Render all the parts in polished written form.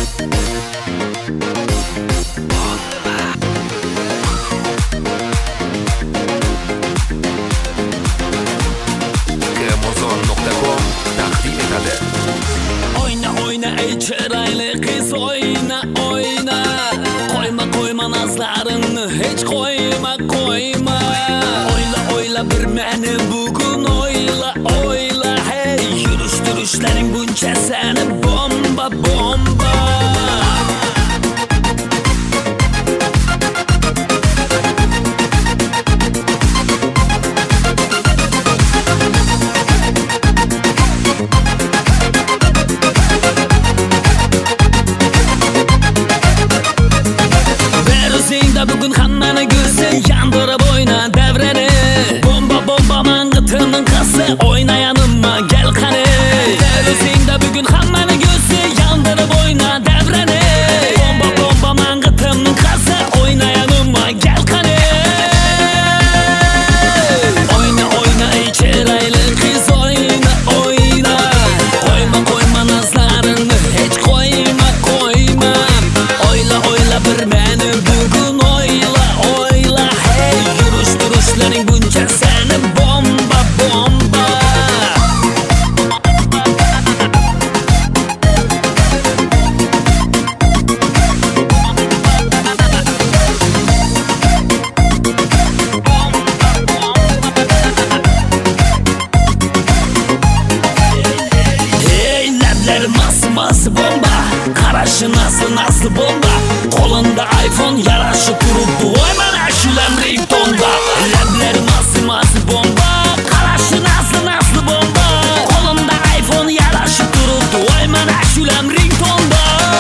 Amazon.com taqdim etadi. Oyna oyna ey chiroyli qiz, oyna oyna. Qo'yma qo'yma nazlaringni, hech qo'yma qo'yma. Oyla oyla bir meni bugun, oyla oyla. Hey, yurish turishlaring buncha seni bomba bomba. Bugün hammani ko'zi yandırıp oyna devreni. Bomba bomba mang'itinin qasi, oyna yanimma gel qani. O'zingda bugün hammani ko'zi yandırıp oyna devreni. Bomba bomba mang'itinin qasi, oyna yanimma gel qani. Oyna oyna ey chiroyli qiz, oyna oyna. Qo'yma qo'yma nazlaringni, hech qo'yma qo'yma. Oyla oyla bir meni bugun, oyla oyla. Hey, yurish turishlaring buncha seni bomba bomba. Hey, lablar mas bomba, qarashi nasıl bomba. Qo'linda iPhone yarashib turibdi, voy mana shular ringtonda. Lablar mas bomba, qarashi nasıl bomba. Qo'limda iPhone yarashib turibdi, voy mana shular ringtonda.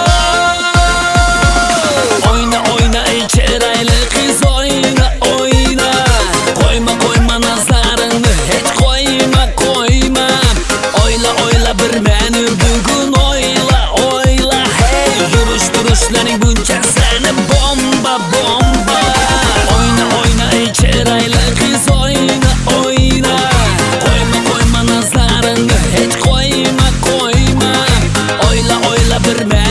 Oyna oyna ey chiroyli qiz, oyna oyna. Qo'yma qo'yma nazlaringni, hech qo'yma qo'yma. Oyla oyla bir meni bugun, oyla oyla. Hey, yurish turishlaring buncha seni bomba bomba. Oyna oyna ey chiroyli qiz, oyna oyna. Qo'yma qo'yma nazlaringni, hech qo'yma qo'yma. Oyla oyla bir